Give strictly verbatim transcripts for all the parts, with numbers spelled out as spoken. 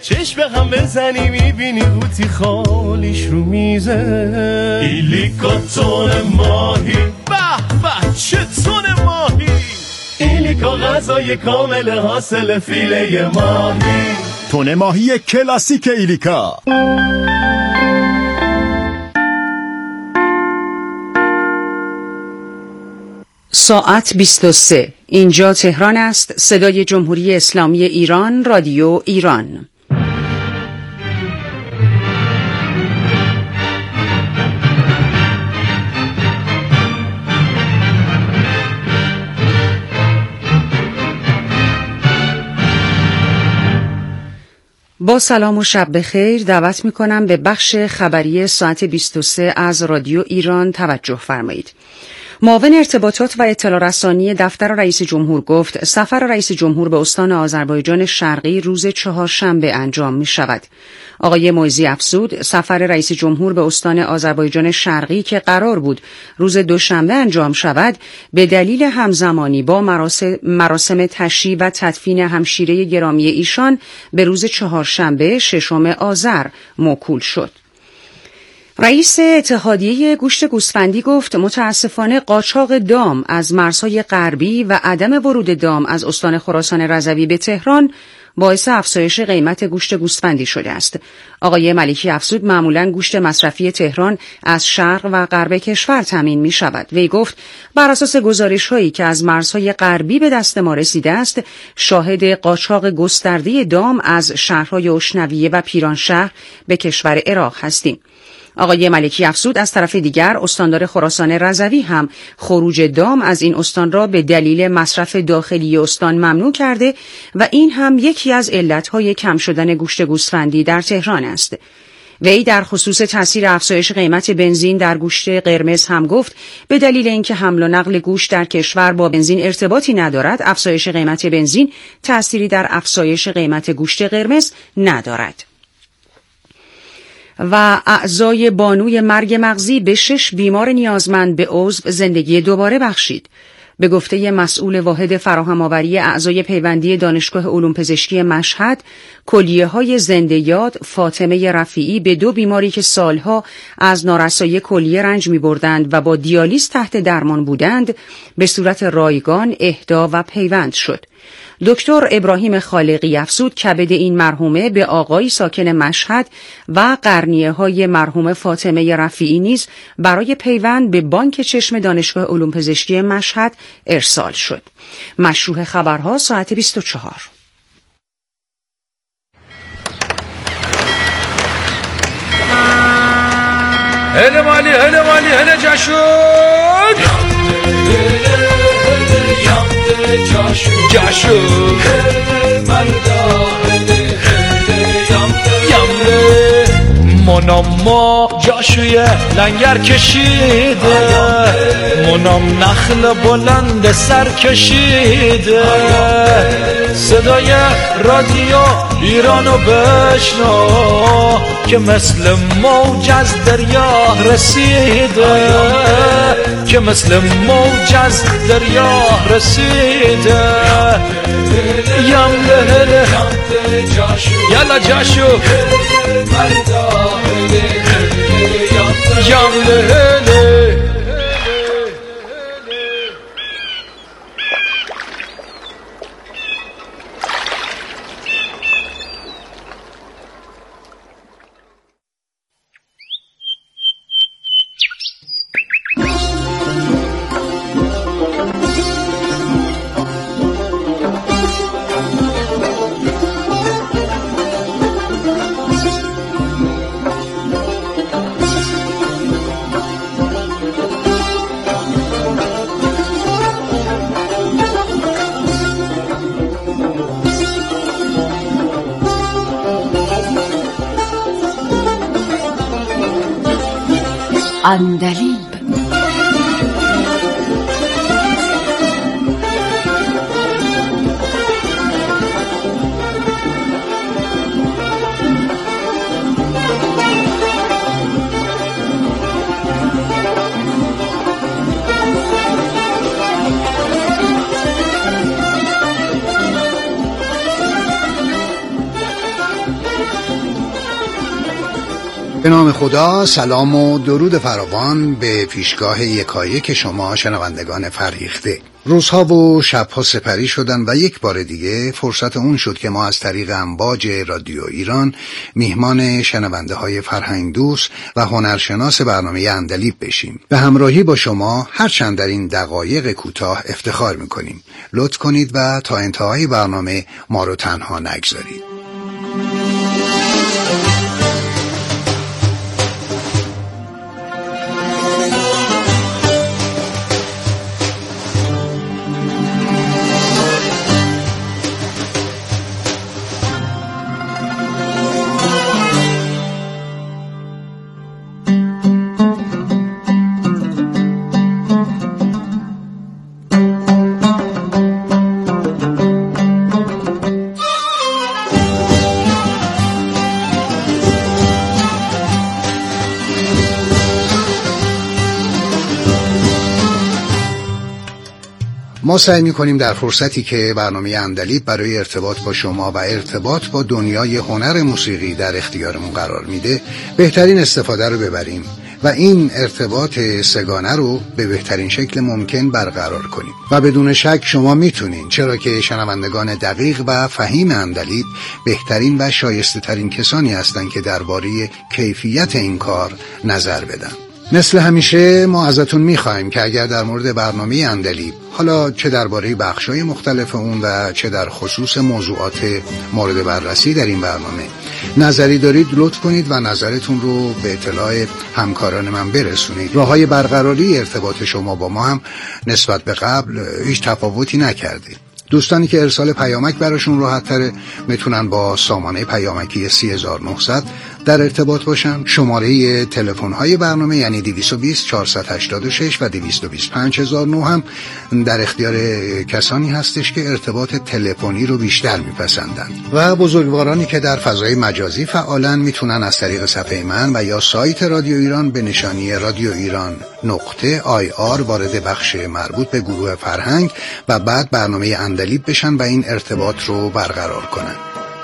چشم هم بزنی میبینی قوطی خالیش رو میزه. ایلیکا تون ماهی، به به چه تون ماهی. ایلیکا غذای کامل حاصل فیله ماهی. تون ماهی کلاسیک ایلیکا. ساعت بیست و سه. اینجا تهران است. صدای جمهوری اسلامی ایران، رادیو ایران. با سلام و شب بخیر دعوت می کنم به بخش خبری ساعت بیست و سه از رادیو ایران توجه فرمایید. معاون ارتباطات و اطلاع رسانی دفتر رئیس جمهور گفت سفر رئیس جمهور به استان آذربایجان شرقی روز چهارشنبه انجام می شود. آقای موعظی افزود سفر رئیس جمهور به استان آذربایجان شرقی که قرار بود روز دوشنبه انجام شود به دلیل همزمانی با مراسم, مراسم تشییع و تدفین همشیره گرامی ایشان به روز چهارشنبه ششم آذر موکول شد. رئیس اتحادیه گوشت گوسفندی گفت متاسفانه قاچاق دام از مرزهای غربی و عدم ورود دام از استان خراسان رضوی به تهران باعث افزایش قیمت گوشت گوسفندی شده است. آقای ملکی افزود معمولاً گوشت مصرفی تهران از شرق و غرب کشور تامین می شود. وی گفت بر اساس گزارش‌هایی که از مرزهای غربی به دست ما رسیده است شاهد قاچاق گسترده دام از شهرهای اشنویه و پیرانشهر به کشور عراق هستیم. آقای ملکی افزود از طرف دیگر استاندار خراسان رضوی هم خروج دام از این استان را به دلیل مصرف داخلی استان ممنوع کرده و این هم یکی از علتهای کم شدن گوشت گوسفندی در تهران است. وی در خصوص تاثیر افزایش قیمت بنزین در گوشت قرمز هم گفت به دلیل اینکه حمل و نقل گوشت در کشور با بنزین ارتباطی ندارد افزایش قیمت بنزین تأثیری در افزایش قیمت گوشت قرمز ندارد. و اعضای بانوی مرگ مغزی به شش بیمار نیازمند به عضو زندگی دوباره بخشید. به گفته مسئول واحد فراهم آوری اعضای پیوندی دانشگاه علوم پزشکی مشهد، کلیه های زنده یاد فاطمه رفیعی به دو بیماری که سالها از نارسایی کلیه رنج می بردند و با دیالیز تحت درمان بودند به صورت رایگان اهدا و پیوند شد. دکتر ابراهیم خالقی افزود کبد این مرحومه به آقای ساکن مشهد و قرنیه های مرحوم فاطمه رفیعی نیز برای پیوند به بانک چشم دانشگاه علوم پزشکی مشهد ارسال شد. مشروح خبرها ساعت بیست و چهار. هله مالی هله مالی هله جشن جاشو منام ما جاشوی لنگر کشیده منام نخل بلند سر کشیده صدای رادیو ایرانو بشنو که مثل موج از دریا رسیده که مثل موج از دریا رسیده یم لهله یلا جاشو یم لهله عندلیب. به نام خدا، سلام و درود فراوان به پیشگاه یکایک شما شنوندگان فرهیخته. روزها و شبها سپری شدن و یک بار دیگه فرصت اون شد که ما از طریق امواج رادیو ایران میهمان شنونده های فرهنگ دوست و هنرشناس برنامه عندلیب بشیم. به همراهی با شما هرچند در این دقایق کوتاه افتخار میکنیم. لطف کنید و تا انتهای برنامه ما رو تنها نگذارید. ما سعی می‌کنیم در فرصتی که برنامه عندلیب برای ارتباط با شما و ارتباط با دنیای هنر موسیقی در اختیارمون قرار میده بهترین استفاده رو ببریم و این ارتباط سگانه رو به بهترین شکل ممکن برقرار کنیم و بدون شک شما میتونین، چرا که شنوندگان دقیق و فهیم عندلیب بهترین و شایسته ترین کسانی هستند که درباره کیفیت این کار نظر بدن. مثل همیشه ما ازتون میخوایم که اگر در مورد برنامه عندلیب، حالا چه درباره بخش‌های مختلف اون و چه در خصوص موضوعات مورد بررسی در این برنامه نظری دارید، لطف کنید و نظرتون رو به اطلاع همکاران من برسونید. راه‌های برقراری ارتباط شما با ما هم نسبت به قبل هیچ تفاوتی نکرده. دوستانی که ارسال پیامک براشون راحت تره میتونن با سامانه پیامکی سه هزار و نهصد در ارتباط باشن. شماره تلفن های برنامه یعنی دویست و بیست چهارصد و هشتاد و شش و دویست و بیست پنج هزار و نه هم در اختیار کسانی هستش که ارتباط تلفنی رو بیشتر میپسندن و بزرگوارانی که در فضای مجازی فعالن میتونن از طریق صفحه من و یا سایت رادیو ایران به نشانی رادیو ایران نقطه آی آر وارد بخش مربوط به گروه فرهنگ و بعد برنامه عندلیب بشن و این ارتباط رو برقرار کنن.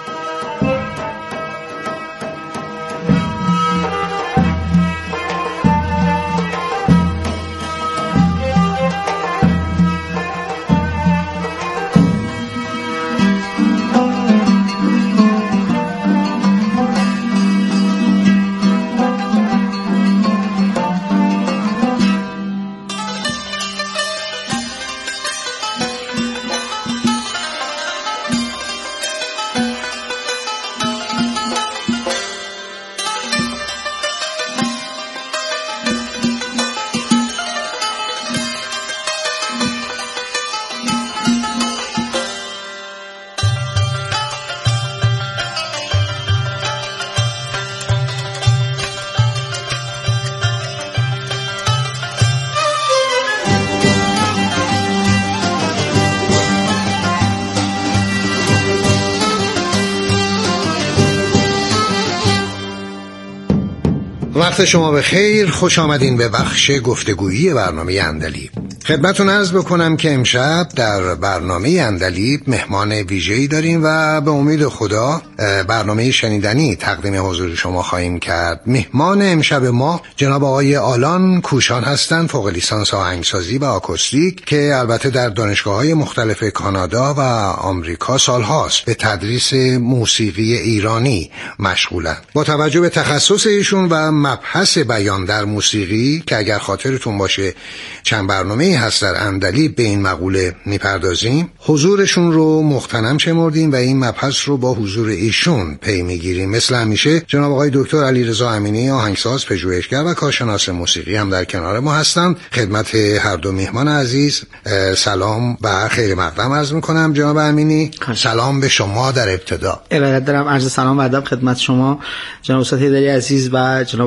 وقت شما بخیر، خوش آمدین به بخش گفتگویی برنامه عندلیب. خدمتتون عرض بکنم که امشب در برنامه عندلیب مهمان ویژه‌ای داریم و به امید خدا برنامه شنیدنی تقدیم حضور شما خواهیم کرد. مهمان امشب ما جناب آقای آلان کوشان هستند، فوق لیسانس آهنگسازی و آکوستیک که البته در دانشگاه‌های مختلف کانادا و آمریکا سالهاست به تدریس موسیقی ایرانی مشغولند. با توجه به تخصص ایشون و مبحث بیان در موسیقی که اگر خاطرتون باشه چند برنامه هست در عندلیب به این مقوله میپردازیم، حضورشون رو مغتنم شمردیم و این مبحث رو با حضور ایشون پی میگیریم. مثل همیشه جناب آقای دکتر علیرضا امینی، آهنگساز، پژوهشگر و کارشناس موسیقی هم در کنار ما هستند. خدمت هر دو میهمان عزیز سلام و خیر مقدم عرض میکنم. جناب امینی، سلام به شما در ابتدا. ارادت دارم عرض سلام و ادب خدمت شما جناب استاد هیدری عزیز و جناب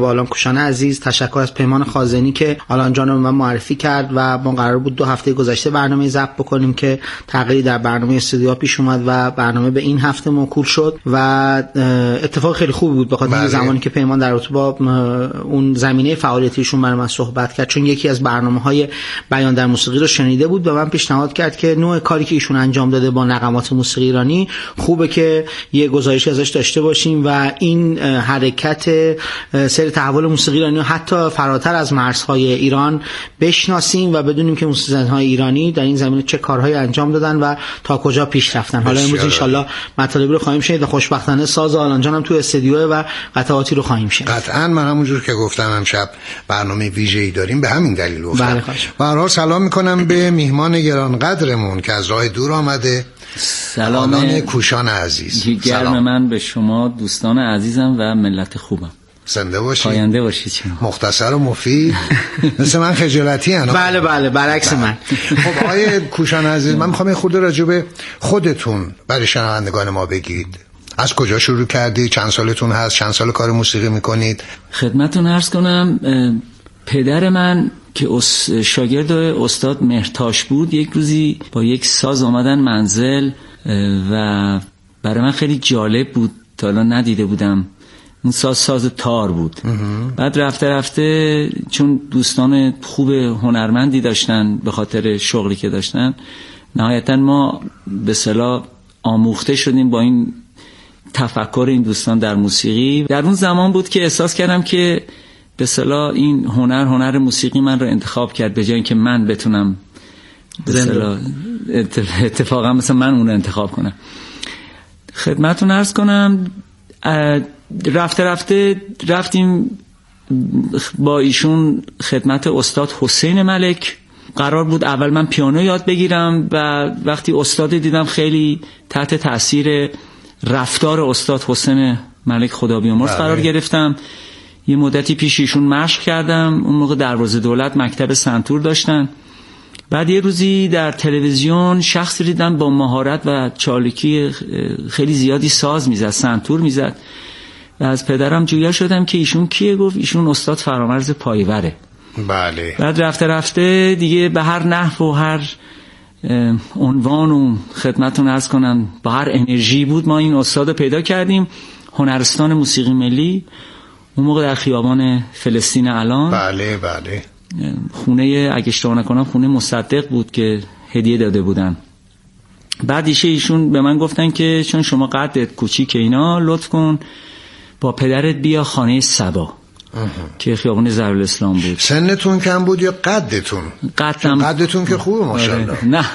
جناب آلان کوشان عزیز، تشکر از پیمان خازنی که آلان جان رو من معرفی کرد و ما قرار بود دو هفته گذشته برنامه ضبط بکنیم که تغییری در برنامه استودیو پیش اومد و برنامه به این هفته موکول شد و اتفاق خیلی خوبی بود بخاطر بله. زمانی که پیمان در رابطه با اون زمینه فعالیتیشون برای من صحبت کرد، چون یکی از برنامه‌های بیان در موسیقی رو شنیده بود و من پیشنهاد کرد که نوع کاری که ایشون انجام داده با نغمات موسیقی ایرانی خوبه که یه گزارشی ازش داشته باشیم و این حرکت سیر تحول موسیقی ایرانی حتی فراتر از مرزهای ایران بشناسیم و بدونیم که موسیقی‌های ایرانی در این زمینه چه کارهایی انجام دادن و تا کجا پیش رفتن. حالا امروز ان شاءالله مطالبی رو خواهیم شنید و خوشبختانه ساز آلان جان هم تو استودیو و قطعاتی رو خواهیم شنید. قطعاً من همونجور که گفتم امشب برنامه ویژه‌ای داریم به همین دلیل گفتم. بله به هر حال سلام می‌کنم به میهمان گرانقدرمون که از راه دور آمده. سلام آلان کوشان عزیز. گرم من به شما دوستان عزیزم و ملت خوبم. زنده باشید. پاینده باشید. مختصر و مفید. مثل من خجالتی انا. بله بله برعکس من. خب آقای کوشان عزیز، من میخوام یه خورده راجع به خودتون برای شنوندگان ما بگید. از کجا شروع کردید؟ چند سالتون هست؟ چند سال کار موسیقی میکنید؟ خدمتتون عرض کنم پدر من که شاگرد استاد مهرتاش بود یک روزی با یک ساز آمدن منزل و برای من خیلی جالب بود، تا الان ندیده بودم. اون ساز ساز تار بود. بعد رفته رفته چون دوستان خوب هنرمندی داشتن به خاطر شغلی که داشتن، نهایتا ما به اصطلاح آموخته شدیم با این تفکر این دوستان در موسیقی. در اون زمان بود که احساس کردم که به اصطلاح این هنر هنر موسیقی من رو انتخاب کرد به جای اینکه من بتونم به اصطلاح اتفاقا مثلا من اون رو انتخاب کنم. خدمتتون عرض کنم رفته رفته رفتیم با ایشون خدمت استاد حسین ملک. قرار بود اول من پیانو یاد بگیرم و وقتی استاد دیدم خیلی تحت تأثیر رفتار استاد حسین ملک خدا بیامرز قرار گرفتم. یه مدتی پیش ایشون مشق کردم. اون موقع دروازه دولت مکتب سنتور داشتن. بعد یه روزی در تلویزیون شخصی دیدم با مهارت و چالاکی خیلی زیادی ساز میزد، سنتور میزد و از پدرم جویا شدم که ایشون کیه. گفت ایشون استاد فرامرز پایوره. بله. بعد رفته رفته دیگه به هر نحو و هر عنوان و خدمتتون عرض کنم با هر انرژی بود ما این استاد پیدا کردیم. هنرستان موسیقی ملی اون موقع در خیابان فلسطین الان. بله بله. خونه اگه اشتباه نکنم خونه مصدق بود که هدیه داده بودن. بعد ایشه ایشون به من گفتن که چون شما قدت کوچیکه اینا لطف کن با پدرت بیا خانه سبا که خیابان ضرب‌الاسلام بود. سنتون کم بود یا قدتون؟ قدم قدتون که خوبه ماشاءالله. نه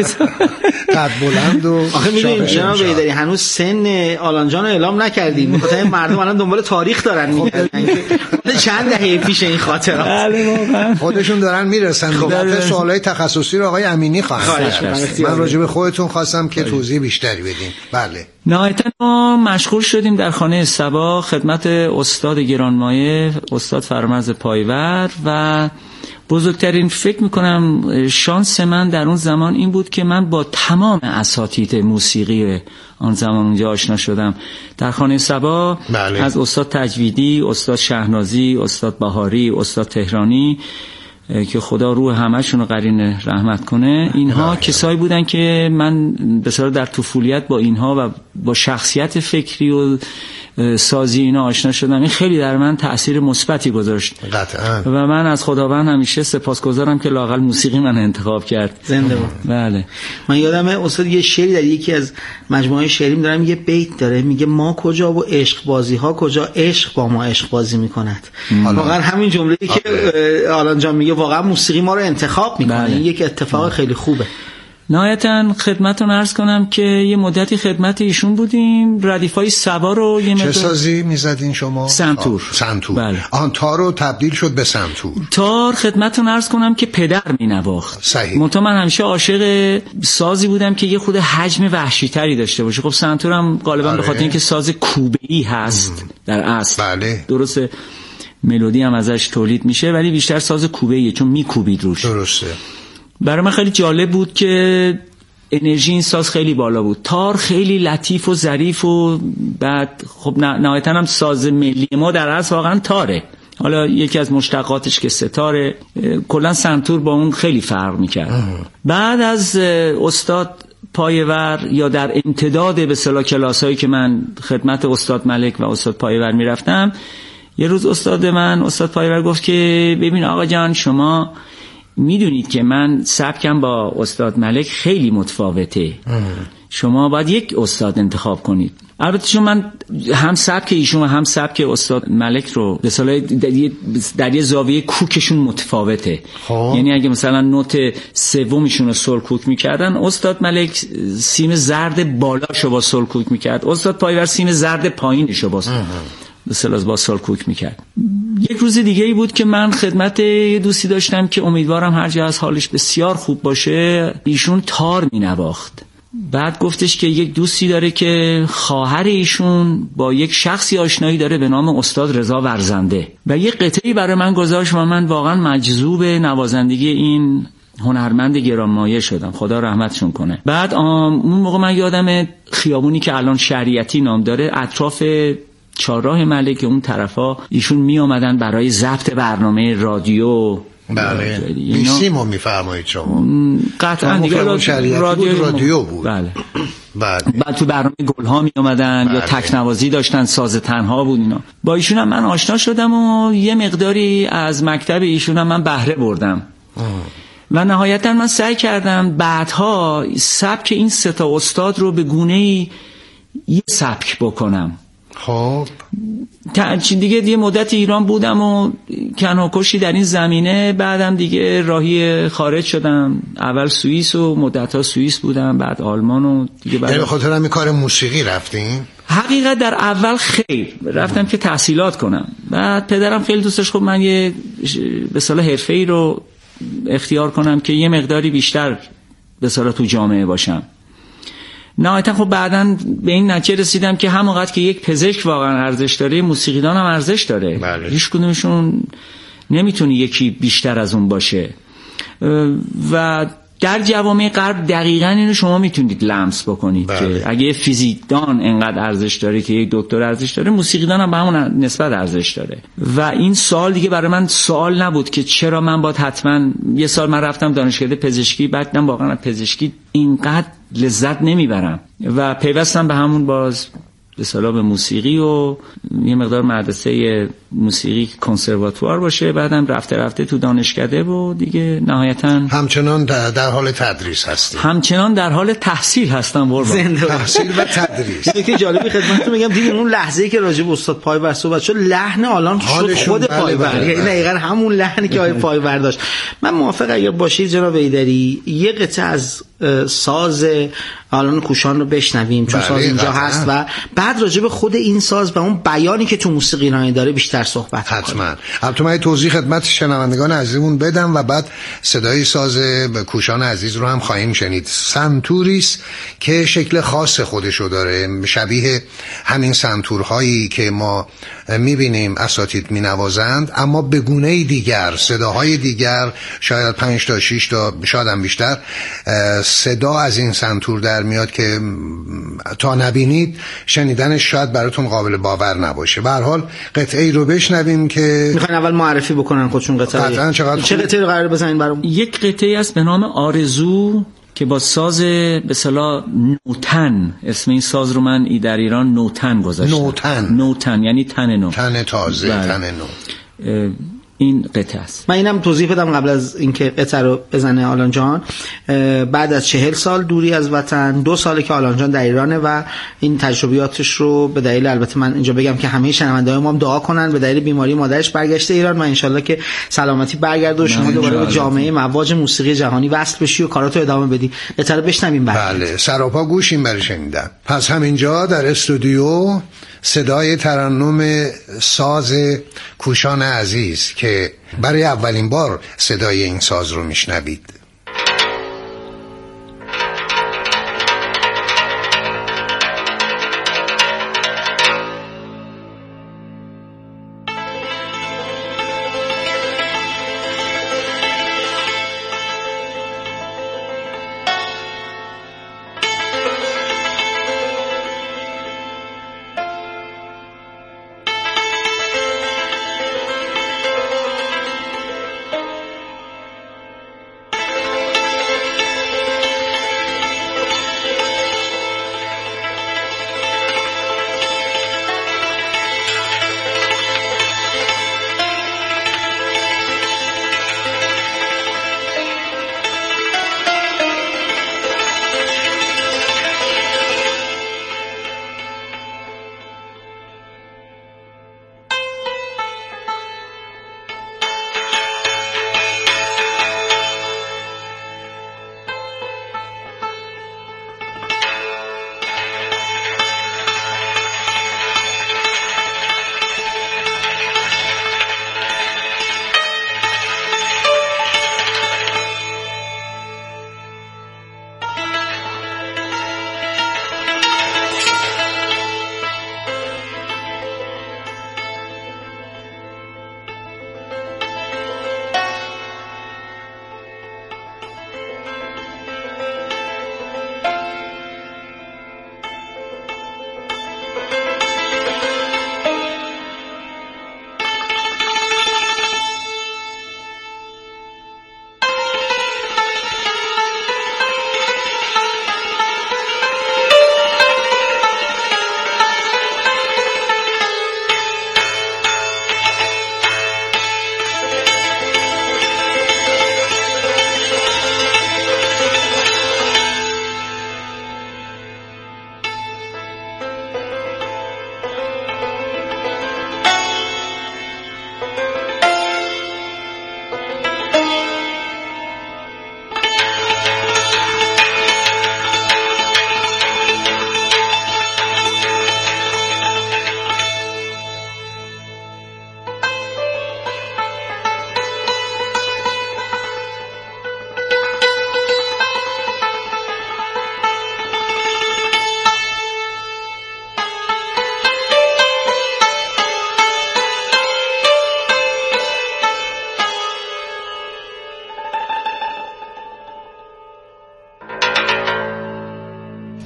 قد بلند و آخه میدونید جناب بیداری هنوز سن آلان جان رو اعلام نکردیم. مثلا مردم الان دنبال تاریخ دارن میگردن چند دهه پیش این خاطرات. بله واقعا خودشون دارن میرسن. خب سوالای تخصصی رو آقای امینی خواهند کرد. من راجع به خودتون خواستم که توضیح بیشتری بدین. بله. نهایتا ما مشغول شدیم در خانه سبا خدمت استاد گرانمایه استاد فرامرز پایور و بزرگترین فکر میکنم شانس من در اون زمان این بود که من با تمام اساتید موسیقی آن زمان اونجا آشنا شدم. در خانه سبا بله. از استاد تجویدی، استاد شهنازی، استاد بهاری، استاد تهرانی که خدا روح همه‌شون رو قرین رحمت کنه، اینها بله. کسایی بودن که من بسیار در طفولیت با اینها و با شخصیت فکری و سازی اینا آشنا شدم. این خیلی در من تأثیر مثبتی گذاشت قطعا و من از خداوند همیشه سپاسگزارم که لااقل موسیقی من انتخاب کرد. زنده باد. بله. من یادمه استاد یه شعری در یکی از مجموعه شعریم دارم، یه بیت داره میگه ما کجا و عشق بازی ها کجا، عشق با ما عشق بازی میکند. واقعا همین جمله‌ای که آلان جان میگه واقعا موسیقی ما رو انتخاب میکنه. این یک اتفاق بله. خیلی خوبه. نهایتاً خدمتتون عرض کنم که یه مدتی خدمت ایشون بودیم. ردیفای سبا رو یه چه سازی میزدین شما؟ سنتور. سنتور. بله. آن تار رو تبدیل شد به سنتور. تار خدمتتون عرض کنم که پدر مینواخت. صحیح. منتها من همیشه عاشق سازی بودم که یه خود حجم وحشی‌تری داشته باشه. خب سنتورم غالبا به خاطر اینکه ساز کوبه‌ای هست ام. در اصل. بله. درسته. ملودی هم ازش تولید میشه ولی بیشتر ساز کوبه‌ایه چون میکوبید روش. درسته. برای من خیلی جالب بود که انرژی این ساز خیلی بالا بود. تار خیلی لطیف و ظریف و بعد خب نهایتاً هم ساز ملی ما در اصل واقعا تاره. حالا یکی از مشتقاتش که ستاره، کلا سنتور با اون خیلی فرق میکرد. بعد از استاد پایور یا در امتداد به اصطلاح کلاسایی که من خدمت استاد ملک و استاد پایور میرفتم، یه روز استاد من استاد پایور گفت که ببین آقا جان، شما میدونید که من سبکم با استاد ملک خیلی متفاوته، شما باید یک استاد انتخاب کنید. البته چون من هم سبک ایشون و هم سبک استاد ملک رو به اصطلاح در یه زاویه کوکشون متفاوته. خواه. یعنی اگه مثلا نوت سومیشون رو سول کوک میکردن، استاد ملک سیم زرد بالاشو با سول کوک میکرد، استاد پایور سیم زرد پایینشو با به اصطلاح با سول کوک میکرد. یک روز دیگه ای بود که من خدمت یه دوستی داشتم که امیدوارم هر جا از حالش بسیار خوب باشه، ایشون تار مینواخت. بعد گفتش که یک دوستی داره که خواهر ایشون با یک شخصی آشنایی داره به نام استاد رضا ورزنده، و یک قطعی برای من گذاشت و من واقعا مجذوب نوازندگی این هنرمند گرانمایه شدم، خدا رحمتشون کنه. بعد اون موقع من یادم خیابونی که الان شریعتی نام داره، اطراف چهارراه ملک اون طرفا ایشون می آمدن برای ضبط برنامه رادیو. بله بیسیمو میفرمایید شما؟ قطعا دیگه رادیو رادیو بود. بله. بعد بعد تو برنامه گلها می اومدن. بله. یا تکنوازی داشتن، ساز تنها بود اینا. با ایشون هم من آشنا شدم و یه مقداری از مکتب ایشون هم من بهره بردم. اه. و نهایتا من سعی کردم بعدها سبک این سه تا استاد رو به گونه‌ای یه سبک بکنم. خب دیگه دیگه مدت ایران بودم و کناکشی در این زمینه، بعدم دیگه راهی خارج شدم، اول سوئیس و مدت‌ها سوئیس بودم، بعد آلمان و دیگه بعد. یعنی بخاطر همین کار موسیقی رفتین؟ حقیقت در اول خیر رفتم که تحصیلات کنم. بعد پدرم خیلی دوستش خب من یه به اصطلاح حرفه‌ای رو اختیار کنم که یه مقداری بیشتر به اصطلاح تو جامعه باشم. نهایتا خب بعداً به این نتیجه رسیدم که همونقدر که یک پزشک واقعا ارزش داره، موسیقیدان هم ارزش داره. بله. هیچ کدومشون نمیتونه یکی بیشتر از اون باشه. و در جوامع غرب دقیقاً اینو شما میتونید لمس بکنید. بله. که اگه فیزیکدان انقدر ارزش داره که یک دکتر ارزش داره، موسیقیدان هم به همون نسبت ارزش داره. و این سوال دیگه برای من سوال نبود که چرا من باید حتما یه سال من رفتم دانشکده پزشکی، بعدم واقعا پزشکی اینقدر لذت نمیبرم و پیوستم به همون باز به اصطلاح به موسیقی و یه مقدار مدرسه موسیقی کنسرواتوار باشه، بعدم رفته رفته تو دانشکده و دیگه نهایتا همچنان در, در حال تدریس هستی؟ همچنان در حال تحصیل هستم قربان. تحصیل و تدریس. یکی جالبی خدمتتون میگم، دیدین اون لحظه‌ای که راجع به استاد پایور صحبت شد، لحن آلان شد خود پایور، یعنی دقیقاً همون لحنی که آقای پایور داشت. من موافق اگر باشید جناب ایدری یه قطعه از ساز آلان کوشان رو بشنویم، چون ساز اینجا هست و بعد راجع به خود این ساز و اون بیانی که تو موسیقی ایرانی داره بیشتر صحبت کنیم. حتما. البته من توضیح خدمت شنوندگان عزیزمون بدم و بعد صدای ساز کوشان عزیز رو هم خواهیم شنید. سنتوریست که شکل خاص خودشو داره، شبیه همین سنتورهایی که ما میبینیم اساتید مینوازند، اما به گونه دیگر، صداهای دیگر، شاید پنج تا شش تا شاید هم بیشتر صدا از این سنتور در میاد که تا نبینید شنیدنش شاید براتون قابل باور نباشه. به هر حال قطعه ای رو بشنویم که میخوان اول معرفی بکنن خودشون قطعه. چه قطعه رو قرار بزنین برام؟ یک قطعه است به نام آرزو که با ساز به اصطلاح نوتن، اسم این ساز رو من در ایران نوتن گذاشتم. نوتن نوتن یعنی تن نو، تن تازه. بله. تن نو. این قطعه است. من اینم توضیح بدم قبل از اینکه قطعه رو بزنه آلان جان. بعد از چهل سال دوری از وطن، دو ساله که آلان جان در ایرانه و این تجربیاتش رو به دلیل، البته من اینجا بگم که همه شنونده‌های ما هم دعا کنن، به دلیل بیماری مادرش برگشته ایران و انشالله که سلامتی برگرده و شما دوباره به جامعه مواج موسیقی جهانی وصل بشی و کاراتو ادامه بدی. قطعه رو بشنویم بعد. بله، سراپا گوشیم برای شنیدن. پس همینجا در استودیو صدای ترنم ساز کوشان عزیز که برای اولین بار صدای این ساز رو میشنوید.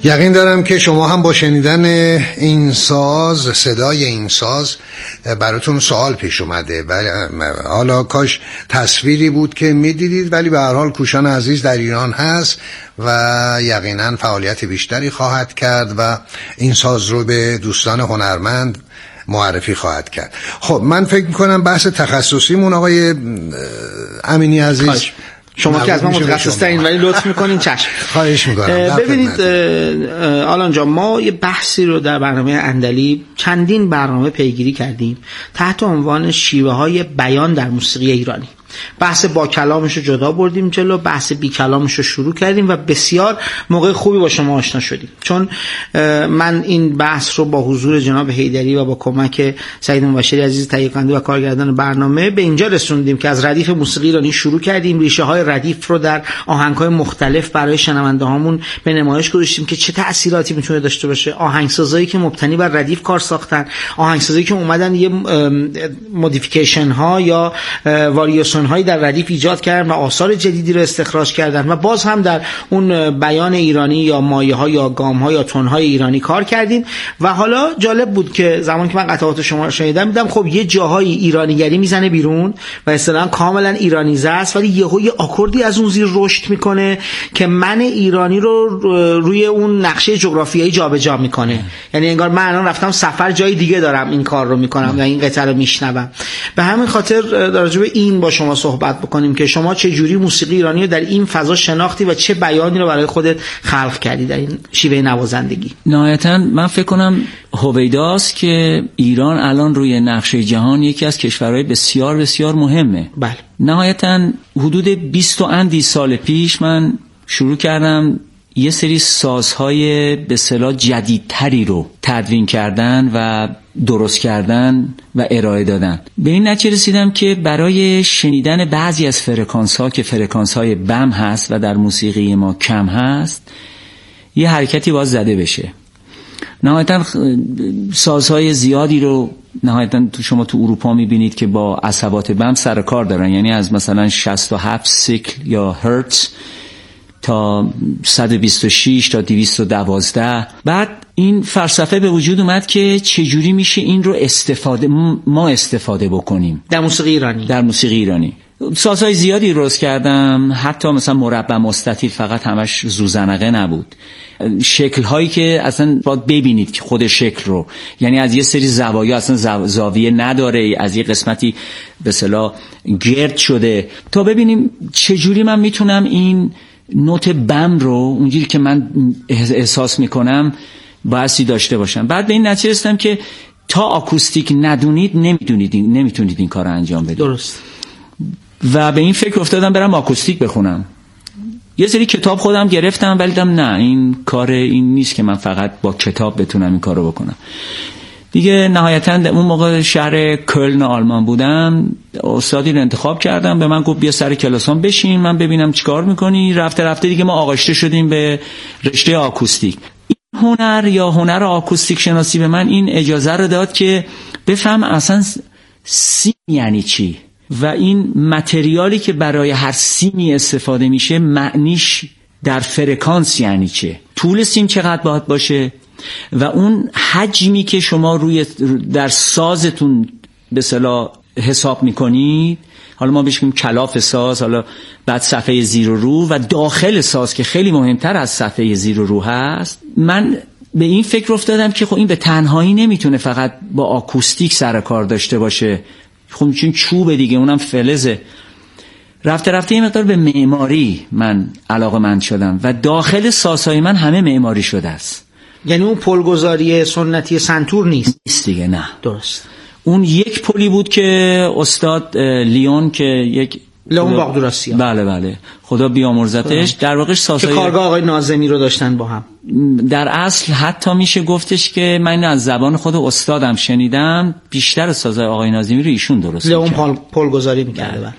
یقین دارم که شما هم با شنیدن این ساز، صدای این ساز، براتون سوال پیش اومده. حالا کاش تصویری بود که میدیدید، ولی به هر حال کوشان عزیز در ایران هست و یقینا فعالیت بیشتری خواهد کرد و این ساز رو به دوستان هنرمند معرفی خواهد کرد. خب من فکر میکنم بحث تخصصیمون آقای امینی عزیز خواهش. شما که از ما متخصص ترین ولی لطف میکنین. چشم، خواهش میکنم. ببینید آلان جان، ما یه بحثی رو در برنامه اندلی چندین برنامه پیگیری کردیم تحت عنوان شیوه های بیان در موسیقی ایرانی. بحث با کلامش رو جدا بردیم جلو، بحث بی کلامش رو شروع کردیم و بسیار موقع خوبی با شما آشنا شدیم، چون من این بحث رو با حضور جناب حیدری و با کمک سعید مبشری عزیز تهیه کننده و کارگردان برنامه به اینجا رسوندیم که از ردیف موسیقی ایرانی شروع کردیم. ریشه های ردیف رو در آهنگ‌های مختلف برای شنونده هامون به نمایش گذاشتیم که چه تأثیراتی میتونه داشته باشه. آهنگسازایی که مبتنی بر ردیف کار ساختن، آهنگسازایی که اومدن یه مودیفیکیشن ها یا واریاسیون هایی در ردیف ایجاد کردن و آثار جدیدی رو استخراج کردن و باز هم در اون بیان ایرانی یا مایه ها یا گام ها یا تون های ایرانی کار کردیم. و حالا جالب بود که زمان که من قطعات شما رو شنیدم دیدم خب یه جاهای ایرانیگری میزنه بیرون و اصطلاحاً کاملا ایرانیزه است، ولی یهو یه آکوردی از اون زیر رشد میکنه که من ایرانی رو روی اون نقشه جغرافیایی جابجا میکنه. یعنی انگار من الان رفتم سفر جای دیگه دارم این کار رو میکنم و این قطعه رو میشنوم. به همین خاطر در راجع به این با شما صحبت بکنیم که شما چه جوری موسیقی ایرانی رو در این فضا شناختی و چه بیانی رو برای خودت خلق کردی در این شیوه نوازندگی. نهایتاً من فکر کنم هویداست که ایران الان روی نقشه جهان یکی از کشورهای بسیار بسیار مهمه. بله. نهایتاً حدود بیست و اندی سال پیش من شروع کردم یه سری سازهای به اصطلاح جدیدتری رو تدوین کردن و درست کردن و ارائه دادن. به این نتیجه رسیدم که برای شنیدن بعضی از فرکانس ها که فرکانس های بم هست و در موسیقی ما کم هست، یه حرکتی باز زده بشه. نهایتاً سازهای زیادی رو نهایتاً تو شما تو اروپا میبینید که با عصبات بم سر کار دارن، یعنی از مثلا شصت و هفت سیکل یا هرتز تا صد و بیست و شش تا دویست و دوازده. بعد این فلسفه به وجود اومد که چجوری میشه این رو استفاده ما استفاده بکنیم در موسیقی ایرانی. در موسیقی ایرانی سازهای زیادی درست کردم، حتی مثلا مربع مستطیل فقط همش زوزنقه نبود، شکل هایی که اصلا باید ببینید که خود شکل رو، یعنی از یه سری زوایا اصلا زاویه نداره، از یه قسمتی به اصطلاح گرد شده، تا ببینیم چجوری من میتونم این نوت بم رو اونجوری که من احساس میکنم بایستی داشته باشم. بعد به این نتیجه رسیدم که تا آکوستیک ندونید نمیدونید نمیتونید این کار رو انجام بدید. درست. و به این فکر افتادم برم آکوستیک بخونم. یه سری کتاب خودم گرفتم ولی دیدم نه، این کار این نیست که من فقط با کتاب بتونم این کارو بکنم. دیگه نهایتاً اون موقع شهر کلن آلمان بودم، استادی رو انتخاب کردم، به من گفت بیا سر کلاسام بشین من ببینم چیکار میکنی. رفته رفته دیگه ما آغشته شدیم به رشته آکوستیک. این هنر یا هنر آکوستیک شناسی به من این اجازه رو داد که بفهم اصلا سیم یعنی چی و این متریالی که برای هر سیمی استفاده میشه معنیش در فرکانس یعنی چه، طول سیم چقدر باید باشه و اون حجمی که شما روی در سازتون به اصطلاح حساب میکنید، حالا ما بهش میگیم کلاف ساز، حالا بعد صفحه زیر و رو و داخل ساز که خیلی مهمتر از صفحه زیر و رو هست. من به این فکر افتادم که خب این به تنهایی نمیتونه فقط با آکوستیک سر کار داشته باشه، خب چون چوب دیگه اونم فلزه. رفته رفته یه مقدار به معماری من علاقه‌مند شدم و داخل سازهای من همه معماری شده است. یعنی اون پلگذاری سنتی سنتور نیست نیست دیگه. نه درست. اون یک پلی بود که استاد لیون که یک لیون باغدوراسیان، بله بله خدا بیامرزتش، در واقع سازهای که کارگاه آقای ناظمی رو داشتن با هم. در اصل حتی میشه گفتش که من از زبان خود استادم شنیدم بیشتر سازهای آقای ناظمی رو ایشون درست لیون پل پلگذاری می‌کرد،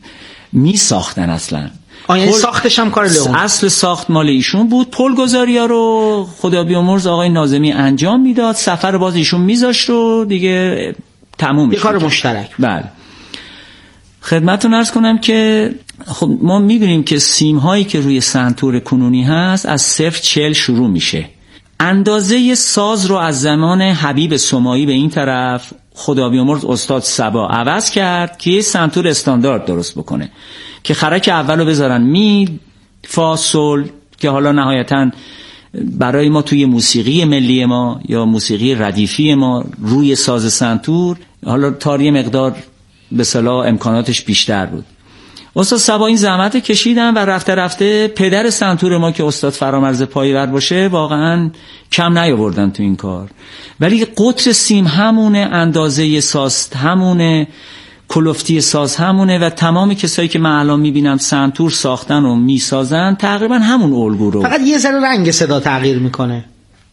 می ساختن اصلا. آیا ساختش هم کار لیون؟ اصل ساخت مال ایشون بود. پلگذاری‌ها رو خدا بیامرز آقای ناظمی انجام میداد، سفر باز ایشون میذاشت و دیگه تموم میشد. یه کار مشترک. بله. خدمتتون عرض کنم که خب ما میدونیم که سیم هایی که روی سنتور کنونی هست از صفر چل شروع میشه. اندازه ساز رو از زمان حبیب سمایی به این طرف خدا بیامرز استاد صبا عوض کرد که یه سنتور استاندارد درست بکنه که خرک اول رو بذارن می فا سل، که حالا نهایتاً برای ما توی موسیقی ملی ما یا موسیقی ردیفی ما روی ساز سنتور حالا تاری مقدار به اصطلاح امکاناتش بیشتر بود. استاد صبا این زحمت کشیدن و رفته رفته پدر سنتور ما که استاد فرامرز پایور باشه واقعا کم نیاوردن تو این کار، ولی قطر سیم همونه، اندازه ساز همونه، کلفتی ساز همونه و تمام کسایی که من الان میبینم سنتور ساختن و میسازن تقریبا همون الگو رو، فقط یه ذره رنگ صدا تغییر میکنه.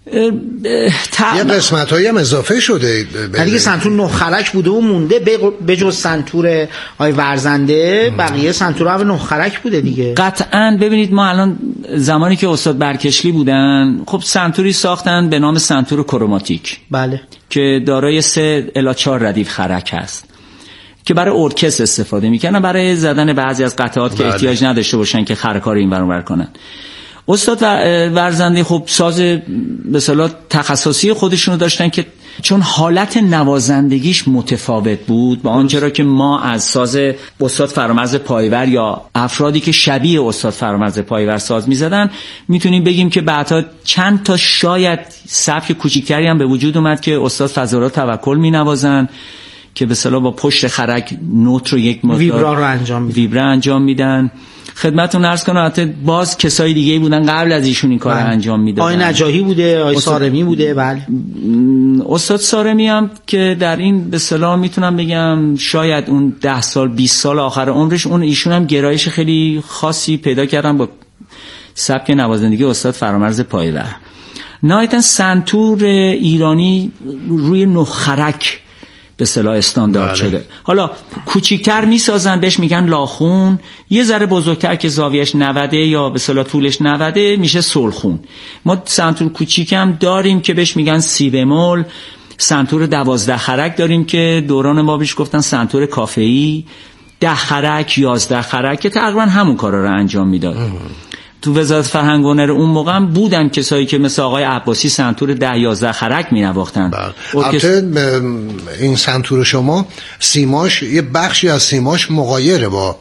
تا... یه قسمت هایی هم اضافه شده دیگه. سنتور نه خرک بوده و مونده به جز سنتور آی ورزنده، بقیه سنتورها هم نه خرک بوده دیگه. قطعاً. ببینید ما الان زمانی که استاد برکشلی بودن خب سنتوری ساختن به نام سنتور کروماتیک، بله، که دارای سه الی چهار ردیف خرک هست که برای ارکستر استفاده میکنن، برای زدن بعضی از قطعات که بله. احتیاج نداشته باشن که خرکار این ور اون ور کنن. استاد ورزنده خب ساز به اصطلاح تخصصی خودشونو داشتن که چون حالت نوازندگیش متفاوت بود با آنچه را که ما از ساز استاد فرامرز پایور یا افرادی که شبیه استاد فرامرز پایور ساز میزدن میتونیم بگیم که بعدها چند تا شاید سبک کوچیکتری هم به وجود اومد که استاد فضلالله توکل مینوازن که به اصطلاح با پشت خرک نوت رو یک مقدار ویبرا رو انجام میدن ویبرا انجام میدن. خدمتتون عرض کنم البته باز کسای دیگه بودن قبل از ایشون این کار رو انجام میدادن. آقای نجاحی بوده، آقای استاد... سارمی بوده. بله، استاد سارمی هم که در این به اصطلاح میتونم بگم شاید اون ده سال بیست سال آخر عمرش اون ایشون هم گرایش خیلی خاصی پیدا کردن با سبک نوازندگی استاد فرامرز پایور. نهایتا سنتور ایرانی روی نه خرک به اصطلاح استاندارد شده. حالا کوچیک‌تر میسازن بهش میگن لاخون، یه ذره بزرگتر که زاویه‌اش نود یا به اصطلاح طولش نود میشه سلخون. ما سنتور کوچیک هم داریم که بهش میگن سی بمول، سنتور دوازده خرک داریم که دوران ما بهش گفتن سنتور کافه‌ای، ده خرک، یازده خرک که تقریبا همون کارا رو انجام میداد. تو وزارت فرهنگ و هنر اون موقع هم بودن کسایی که مثل آقای عباسی سنتور ده یازده خرک می نواختن. البته این سنتور شما سیماش یه بخشی از سیماش مغایره با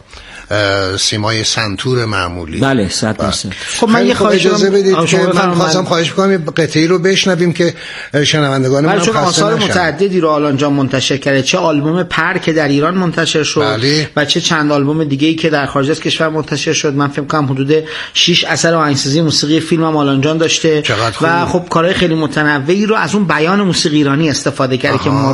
سیمای سنتور معمولی. بله صد درصد. خب من یه خواهش اجازه بدید که من خواستم خواهش می‌کنم یه قطعه‌ای رو بشنویم که شنوندگان ما خسته نشن. آثار متعددی رو آلان جان منتشر کرده، چه آلبوم پر که در ایران منتشر شد بله. و چه چند آلبوم دیگه‌ای که در خارج از کشور منتشر شد. من فکر کنم حدود شش اثر آهنگسازی موسیقی فیلم هم آلان جان داشته و خب کارهای خیلی متنوعی رو از اون بیان موسیقی ایرانی استفاده کرده که ما